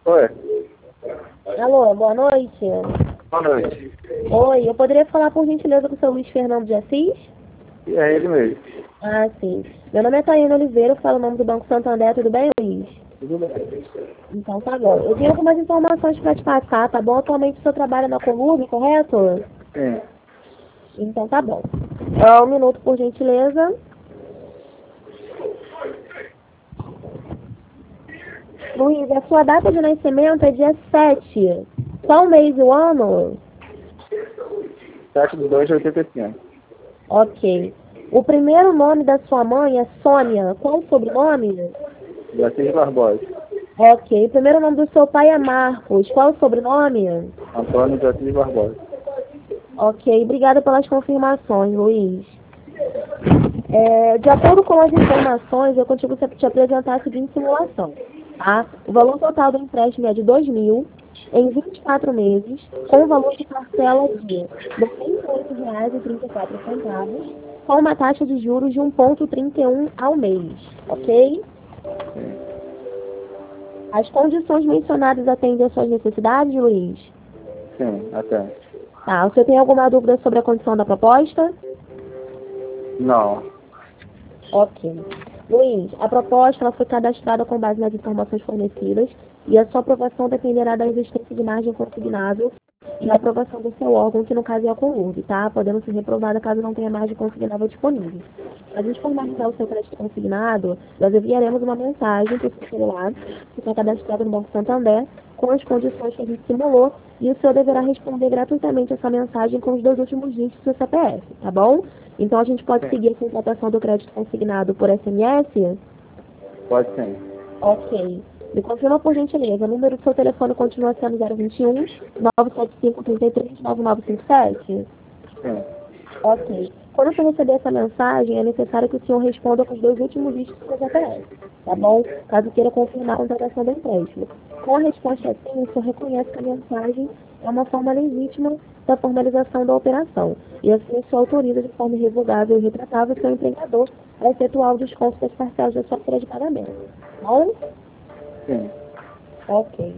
Oi, Alô, boa noite. boa noite. Oi, eu poderia falar por gentileza com o seu Luiz Fernando de Assis? E é ele mesmo. Ah, sim. Meu nome é Taiana Oliveira, eu falo o nome do Banco Santander, tudo bem, Luiz? Tudo bem. Então tá bom. Eu tenho algumas informações para te passar, tá bom? Atualmente o senhor trabalha na Colurb, correto? Sim. Então tá bom. Um minuto, por gentileza. Luiz, a sua data de nascimento é dia 7. Qual mês e o ano? 7/2/85. Ok. O primeiro nome da sua mãe é Sônia. Qual o sobrenome? Beatriz Barbosa. Ok. O primeiro nome do seu pai é Marcos. Qual o sobrenome? Antônio Beatriz Barbosa. Ok. Obrigada pelas confirmações, Luiz. De acordo com as informações, eu consigo te apresentar a seguinte simulação. Tá? O valor total do empréstimo é de 2.000 em 24 meses, com o valor de parcela de R$ 98,34, com uma taxa de juros de 1,31 ao mês. Ok? Sim. As condições mencionadas atendem às suas necessidades, Luiz? Sim, até. Tá. Você tem alguma dúvida sobre a condição da proposta? Não. Ok. Luiz, a proposta ela foi cadastrada com base nas informações fornecidas e a sua aprovação dependerá da existência de margem consignável e a aprovação do seu órgão, que no caso é a Colurb, tá? Podendo ser reprovada caso não tenha margem consignável disponível. Para a gente formalizar o seu crédito consignado, nós enviaremos uma mensagem para o seu celular, que está cadastrado no Banco Santander, com as condições que a gente simulou, e o senhor deverá responder gratuitamente essa mensagem com os 2 últimos dígitos do seu CPF, tá bom? Então a gente pode Sim. seguir a contratação do crédito consignado por SMS? Pode sim. Ok. Me confirma por gentileza, o número do seu telefone continua sendo 021 975 33 9957? Sim. Ok. Quando você receber essa mensagem, é necessário que o senhor responda com os 2 últimos dígitos do seu CPF, tá bom? Caso queira confirmar a contratação do empréstimo. Com a resposta assim, o senhor reconhece que a mensagem é uma forma legítima da formalização da operação. E assim, o senhor autoriza de forma irrevogável e retratável o seu empregador a efetuar o desconto das parcelas da sua folha de pagamento. Tá bom? Sim. Ok.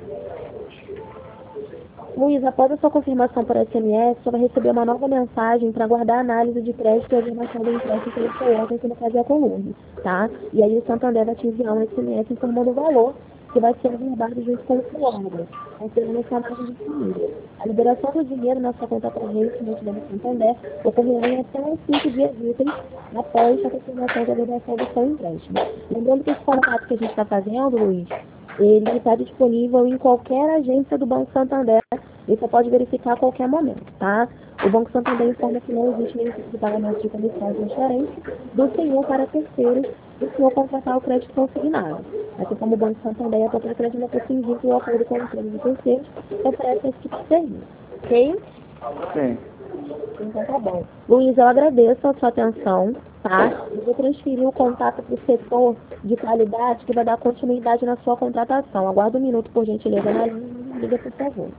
Luiz, após a sua confirmação por SMS, você vai receber uma nova mensagem para guardar a análise de crédito e a afirmação do empréstimo pelo seu órgão, que no caso é a Colurb, tá? E aí o Santander vai te enviar um SMS informando o valor que vai ser reservado junto com o seu órgão, considerando essa margem disponível. A liberação do dinheiro na sua conta corrente no Banco Santander ocorrerá em até uns 5 dias úteis após a confirmação da liberação do seu empréstimo. Lembrando que esse contato que a gente está fazendo, Luiz, ele está disponível em qualquer agência do Banco Santander e você pode verificar a qualquer momento, tá? O Banco Santander informa que não existe nenhum tipo de pagamento de comissão transferência do senhor para terceiros e o senhor contratar o crédito consignado. Assim como o Banco Santander e a própria crédito não possuem vínculo ou acordo com a empresa de terceiros que oferecem esse tipo de serviço, ok? Sim. Então tá bom. Luiz, eu agradeço a sua atenção, tá? Eu vou transferir o contato para o setor de qualidade que vai dar continuidade na sua contratação. Aguarda um minuto, por gentileza, na linha e me liga, por favor.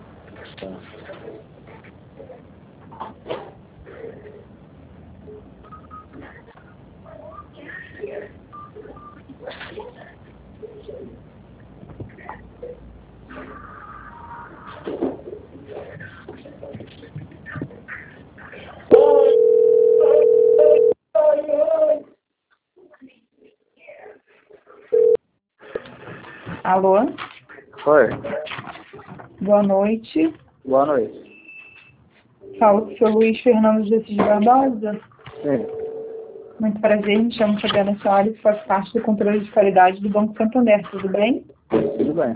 Alô, Oi. boa noite. Boa noite. Falo com o seu Luiz Fernando de Assis Barbosa. Sim. Muito prazer, me chamo Fabiana Soares e faço parte do controle de qualidade do Banco Santander, tudo bem? Tudo bem.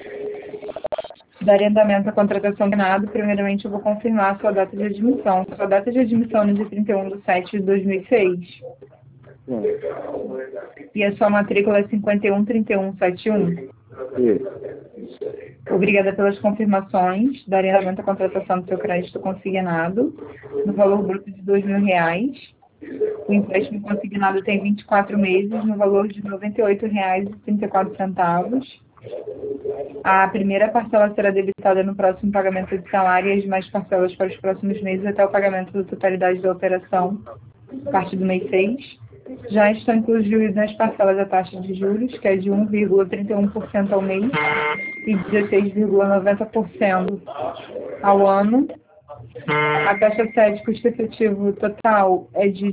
Daria andamento à contratação do Senado. Primeiramente, eu vou confirmar a sua data de admissão. Sua data de admissão no dia 31/7/2006 Sim. e a sua matrícula é 513171. Isso. Obrigada pelas confirmações. Daria andamento à contratação do seu crédito consignado no valor bruto de R$ 2.000. O empréstimo consignado tem 24 meses, no valor de R$ 98,34. A primeira parcela será debitada no próximo pagamento de salário e as demais parcelas para os próximos meses até o pagamento da totalidade da operação, a partir do mês 6. Já estão incluídas nas parcelas a taxa de juros, que é de 1,31% ao mês, e 16,90% ao ano. A taxa 7, custo efetivo total, é de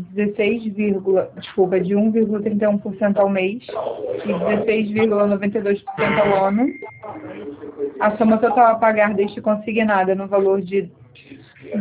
1,31% ao mês e 16,92% ao ano. A soma total a pagar deste consignado é no valor de R$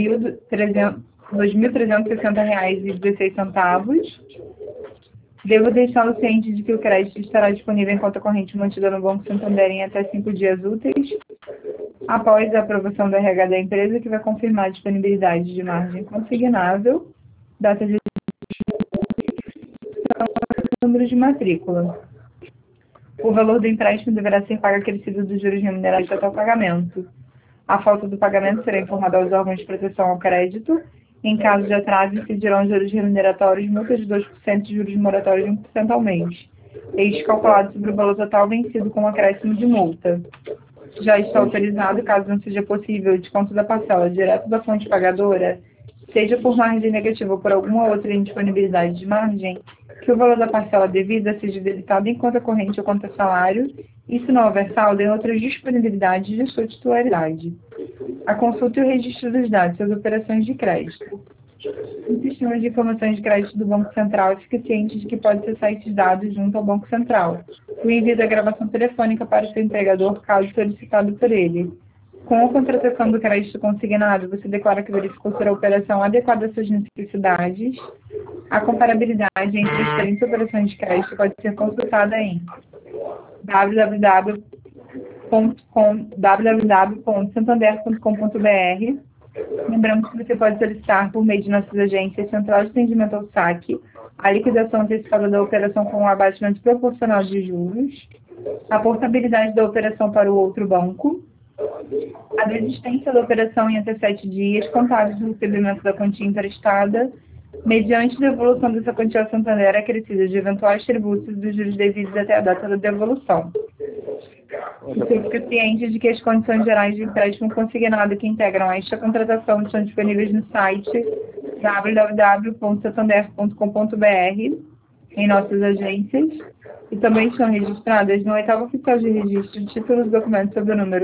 2.360,16. Devo deixá-lo ciente de que o crédito estará disponível em conta corrente mantida no Banco Santander em até 5 dias úteis, após a aprovação do RH da empresa, que vai confirmar a disponibilidade de margem consignável, data de número de matrícula. O valor do empréstimo deverá ser pago acrescido dos juros remunerados até o pagamento. A falta do pagamento será informada aos órgãos de proteção ao crédito. Em caso de atraso, incidirão juros remuneratórios, multa de 2% e juros moratórios de 1% ao mês. Este calculado sobre o valor total vencido com acréscimo de multa. Já está autorizado, caso não seja possível, o desconto da parcela direto da fonte pagadora, seja por margem negativa ou por alguma outra indisponibilidade de margem, que o valor da parcela devida seja debitado em conta corrente ou conta salário, e se não houver saldo, em outras disponibilidades de sua titularidade. A consulta e o registro dos dados das operações de crédito. O sistema de informações de crédito do Banco Central fica ciente de que pode acessar esses dados junto ao Banco Central. O envio da gravação telefônica para o seu empregador, caso solicitado por ele. Com a contratação do crédito consignado, você declara que verificou ser a operação adequada às suas necessidades. A comparabilidade entre as diferentes operações de crédito pode ser consultada em www.santander.com.br. Lembramos que você pode solicitar, por meio de nossas agências, Central de Atendimento ao Saque, a liquidação antecipada da operação com um abatimento proporcional de juros, a portabilidade da operação para o outro banco, a desistência da operação em até 7 dias, contados do recebimento da quantia emprestada, mediante devolução dessa quantia ao Santander acrescida de eventuais tributos e dos juros devidos até a data da devolução. Você fica ciente de que as condições gerais de empréstimo consignado que integram esta contratação estão disponíveis no site www.santander.com.br, em nossas agências, e também estão registradas no 8º Oficial de Registro de Títulos e Documentos sob o número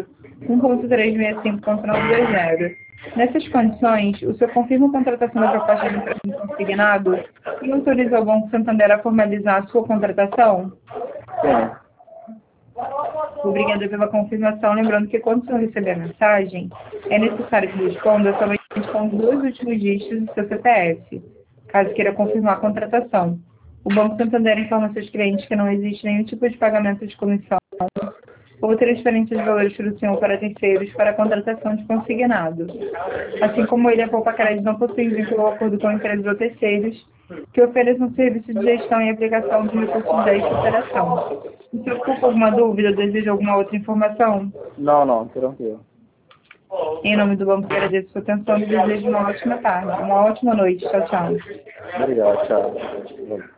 1.365.920. Nessas condições, o senhor confirma a contratação da proposta de empréstimo consignado e autoriza o Banco Santander a formalizar a sua contratação? Sim. Obrigada pela confirmação. Lembrando que quando o senhor receber a mensagem, é necessário que responda somente com os 2 últimos dígitos do seu CPF, caso queira confirmar a contratação. O Banco Santander informa seus clientes que não existe nenhum tipo de pagamento de comissão ou transferência de valores para o senhor ou para terceiros para a contratação de consignado. Assim como ele, a Poupa Crédito não possui vínculo ou acordo com empresas ou terceiros que ofereçam serviço de gestão e aplicação de recursos desta operação. O senhor ficou com alguma dúvida ou deseja alguma outra informação? Não, tranquilo. Em nome do banco, agradeço a sua atenção e desejo uma ótima tarde, uma ótima noite. Tchau, tchau. Obrigado, tchau.